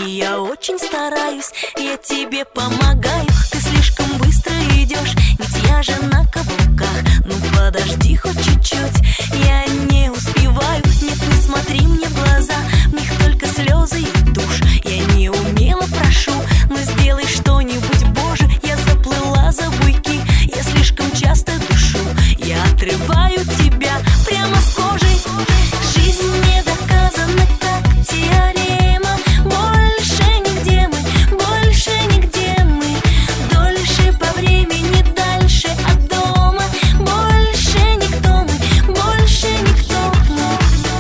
И я очень стараюсь, я тебе помогаю. Ты слишком быстро идешь, ведь я же на каблуках. Ну подожди хоть чуть-чуть, я не успеваю. Нет, не смотри мне в глаза, в них только слезы и тушь. Я не умело прошу, но сделай что-нибудь, Боже. Я заплыла за буйки, я слишком часто душу. Я отрываю тебя прямо с кожей. Жизнь не доказана, как теорема. Больше нигде мы, дольше по времени, дальше от дома. Больше никто мы, больше никто мы.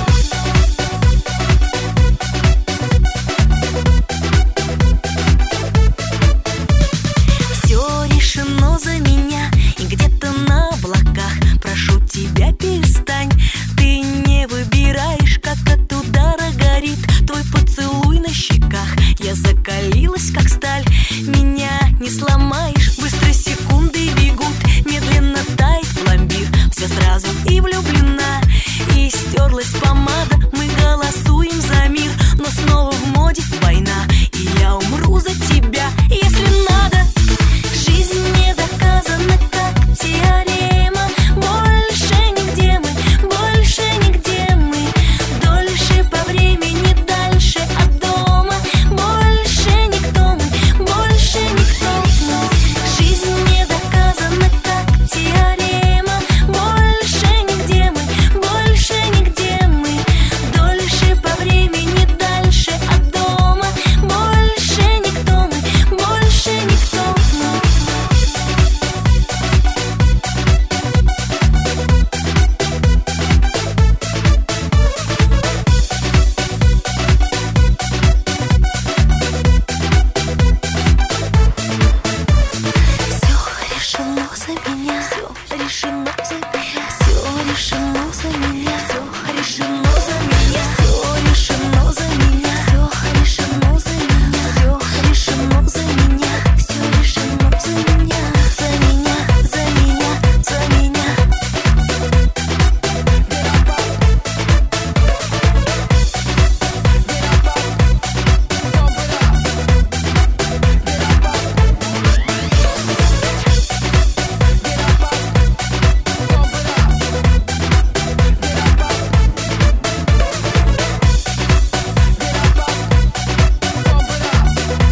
Все решено за меня, и где-то на облаках. Прошу тебя, перестань, ты не выбираешь, как от удара горит твой поцелуй на щеках. Я закалилась, как сталь, меня не сломаешь. Быстро секунды бегут, медленно тает пломбир. Все сразу и влюблена, и стерлась помада. Мы голосуем за мир, но снова в моде война. И я умру за тебя, если надо. Жизнь не доказана, как теорема. Больше нигде мы, дольше по времени, дальше от дома. Больше никто мы, больше никто мы. Жизнь не доказана, как теорема. Больше нигде мы, дольше по времени, дальше от дома. Больше никто мы, больше никто мы. Все решено за меня, все решено за меня, все решено за меня, все решено за меня, все решено за меня, все решено за меня, все решено за меня, все решено за меня, за меня, за меня, за меня.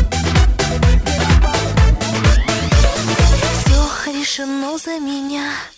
Все решено за меня.